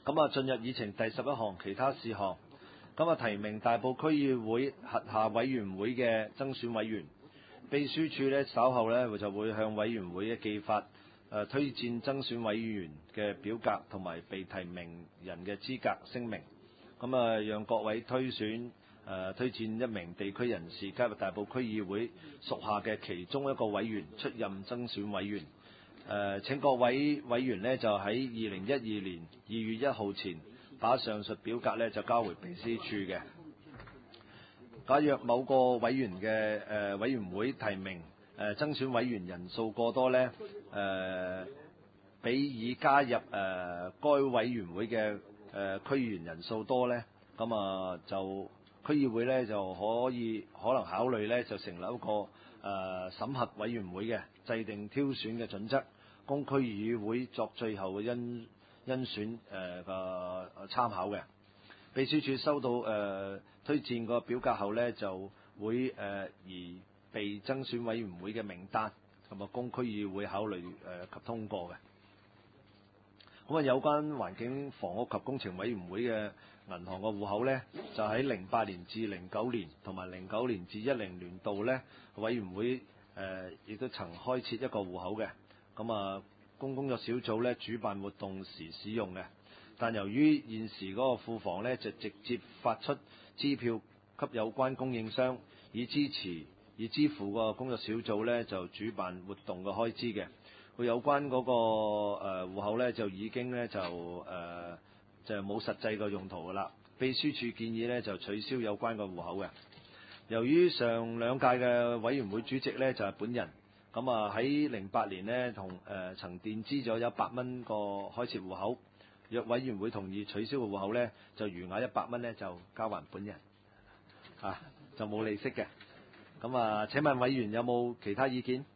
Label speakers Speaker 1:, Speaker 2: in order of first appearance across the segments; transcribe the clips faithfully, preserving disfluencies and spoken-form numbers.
Speaker 1: 咁啊，進入議程第十一項其他事項。咁啊，提名大埔區議會轄下委員會嘅增選委員。秘書處咧稍後咧就會向委員會嘅寄發誒、呃、推薦增選委員嘅表格同埋被提名人嘅資格聲明。咁啊，讓各位推選誒、呃、推薦一名地區人士加入大埔區議會屬下嘅其中一個委員出任增選委員。誒、呃、請各位委員呢，就喺二零一二年二月一號前把上述表格呢就交回秘書處嘅。假若某個委員嘅誒、呃、委員會提名誒、呃、增選委員人數過多呢，誒、呃、比已加入誒、呃、該委員會嘅誒、呃、區議員人數多呢，咁啊就區議會呢就可以可能考慮呢就成立一個誒、呃、審核委員會嘅，制定挑選嘅準則，供區議會作最後嘅甄甄選誒個參考嘅。秘書處收到誒、呃、推薦個表格後呢，就會誒、呃、而被增選委員會嘅名單，咁啊供區議會考慮誒、呃、及通過嘅。咁啊，有關環境房屋及工程委員會嘅銀行個戶口呢，就喺零八年至零九年同埋零九年至一零年度呢，委員會誒亦、呃、都曾開設一個戶口嘅。咁啊，供工作小組呢主辦活動時使用嘅。但由於現時嗰個庫房呢，就直接發出支票給有關供應商，以支持以支付個工作小組呢就主辦活動嘅開支嘅。佢有關嗰、那個誒、呃、戶口呢，就已經呢，就誒、呃、就冇實際嘅用途㗎啦。秘書處建議呢，就取消有關嘅戶口嘅。由於上兩屆嘅委員會主席呢，就係、是、本人，咁啊喺零八年呢，同誒、呃、曾墊資咗一百蚊個開設戶口。若委員會同意取消個戶口呢，就餘額一百蚊呢，就交還本人，啊就冇利息嘅。咁啊，請問委員有冇其他意見？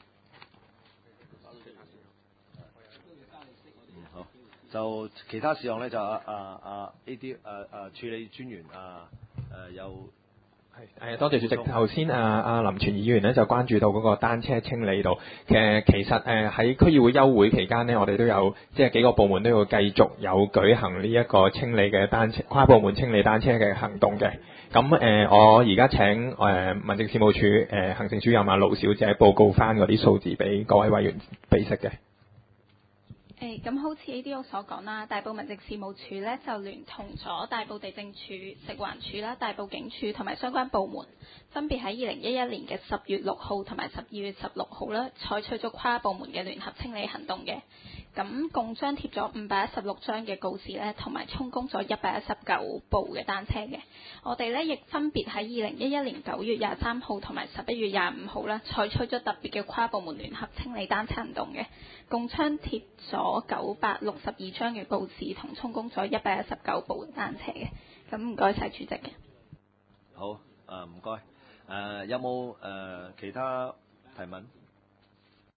Speaker 1: 嗯，好，就其他事項呢，就啊啊啊 A D 啊啊處理專員啊誒有。
Speaker 2: 係，誒多謝主席。頭先啊啊林全議員咧就關注到嗰個單車清理度，其實其實誒喺區議會休會期間呢，我哋都有即係幾個部門都要繼續有舉行呢一個清理嘅單車跨部門清理單車嘅行動嘅。咁誒、呃，我而家請誒、呃、民政事務處誒、呃、行政主任啊盧小姐報告翻嗰啲數字俾各位委員備悉嘅。
Speaker 3: 誒咁好似呢啲我所講啦，大埔民政事務處咧就聯同咗大埔地政處、食環署啦、大埔警署同埋相關部門，分別喺二零一一年嘅十月六號同埋十二月十六號啦，採取咗跨部門嘅聯合清理行動嘅。咁共張貼咗五百一十六張嘅告示咧，同埋充公咗一百一十九部嘅單車嘅。我哋咧亦分別喺二零一一年九月廿三號同埋十一月廿五號啦，採取咗特別嘅跨部門聯合清理單車行動嘅，共張貼咗九百六十二張嘅告示同充公咗一百一十九部嘅單車嘅。咁唔該晒主席嘅。
Speaker 1: 好，誒唔該。誒有冇誒其他提問？